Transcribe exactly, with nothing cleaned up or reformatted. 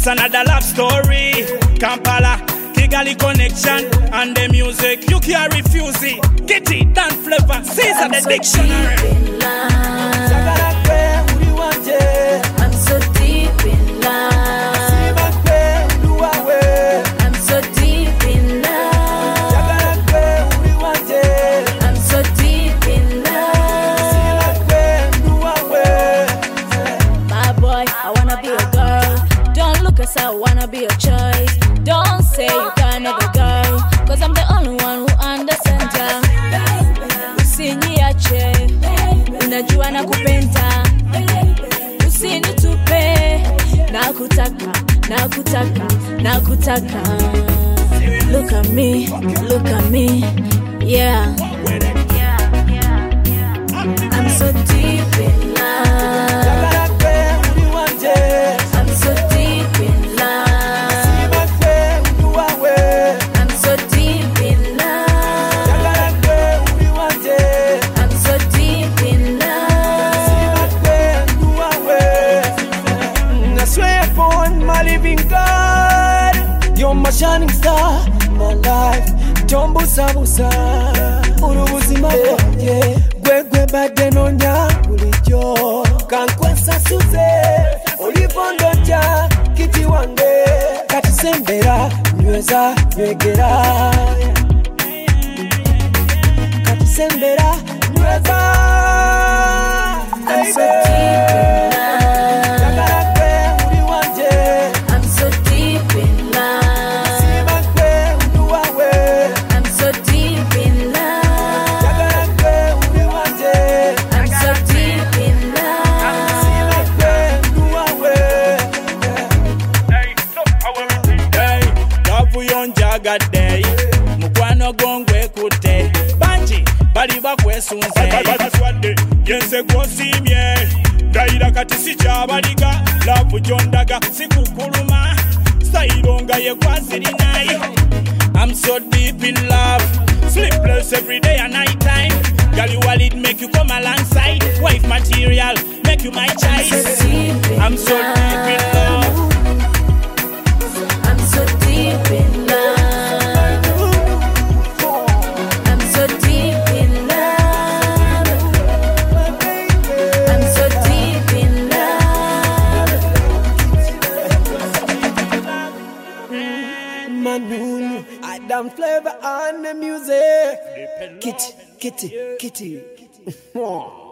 It's another love story. Kampala, Kigali connection, and the music you can't refuse it. Get it, Dan Flavor, Caesar the so dictionary. Deep in love. I'm so deep in love. I'm so deep in love. I'm so deep in love. My boy, I wanna be a girl. Don't look as I wanna be a choice. Don't say you got another girl, cause I'm the only one who understands ya. Usiniache, unajua nakupenda. Usinitupe, nakutaka, nakutaka, nakutaka. Look at me, look at me, yeah. I'm so deep in love. I'm so deep in love. I'm so deep in love. I'm so deep in love. I swear upon my living God, you're my shining star, my life. Tombusa busa, urubuzima bwanjye, gwegwe badde nonya bulijjo. Kankwasa suze, olivondo nja, kiti wange. Kati sembera, nyweza, nywegera. Kati sembera, nyweza. I'm so deep in love. I'm so deep in love. I'm so deep in love. I'm so deep in love. Hey, love yonjagadde, mukwano gongwe kutte. Banji bali bakwesunze. Baswadde yense gwosimye. Gayira kati si kyabaliga. Love jondaga sikukuluma. Sayilonga ye kwasirinayi. I'm so deep in love. Sleepless every day and night time. Girl, you will it make you come alongside. Wife material, make you my choice. I'm so deep in love. I'm so deep in love. I'm so deep in love. I'm so deep in love. Manu, I Dan Flavor on the music. Kitty, kitty, kitty.